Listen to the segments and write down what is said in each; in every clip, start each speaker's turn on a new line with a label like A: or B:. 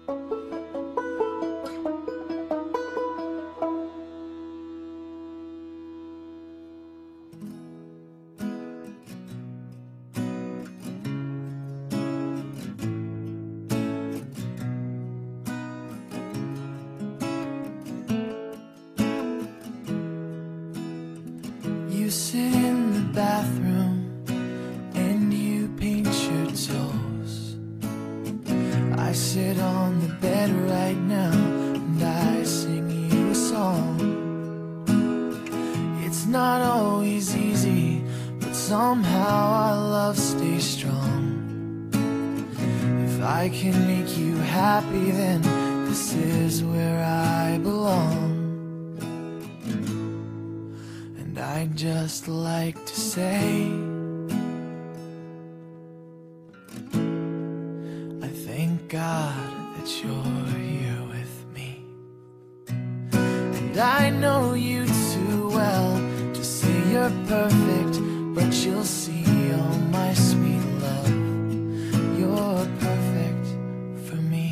A: You sit in the bathroom and you paint your toes. I sit on the bed right now and I sing you a song. It's not always easy, but somehow our love stays strong. If I can make you happy, then this is where I belong. And I'd just like to say, I thank God that you're here with me. And I know you too well to say you're perfect, but you'll see, oh my sweet love, you're perfect for me.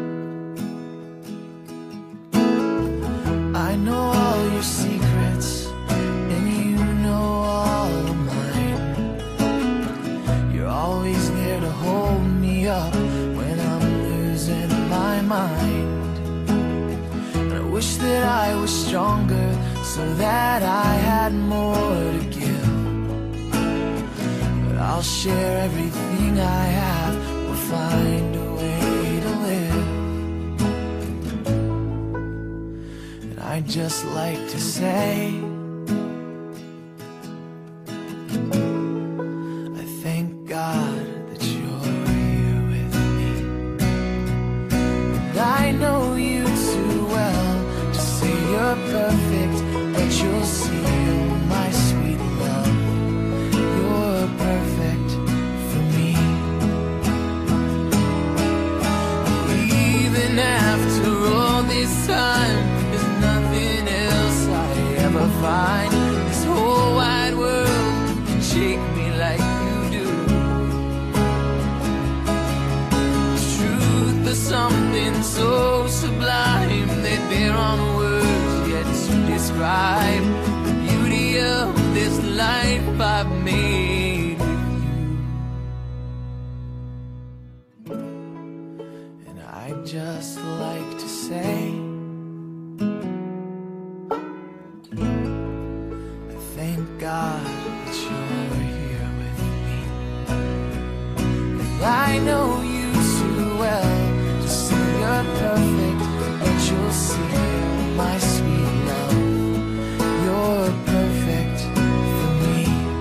A: I know all your secrets, up when I'm losing my mind. And I wish that I was stronger so that I had more to give. But I'll share everything I have, we'll find a way to live. And I'd just like to say, I thank God that you're here with me. And I know you too well to say you're perfect, but you'll see, oh my sweet love, you're perfect for me. Even after all this time, there's nothing else I ever find. This whole wide world can shake me like you do. There's something so sublime that there aren't words yet to describe the beauty of this life I've made with you. And I'd just like to say, I thank God that you're here with me. And I know you too well to say you're perfect, but you'll see, my sweet love, you're perfect for me.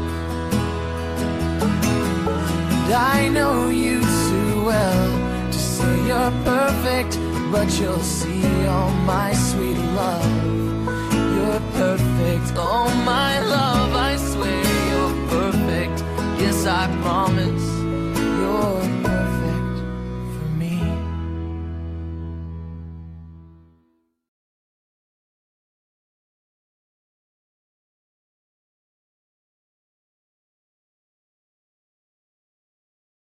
A: And I know you too well to say you're perfect, but you'll see, oh my sweet love,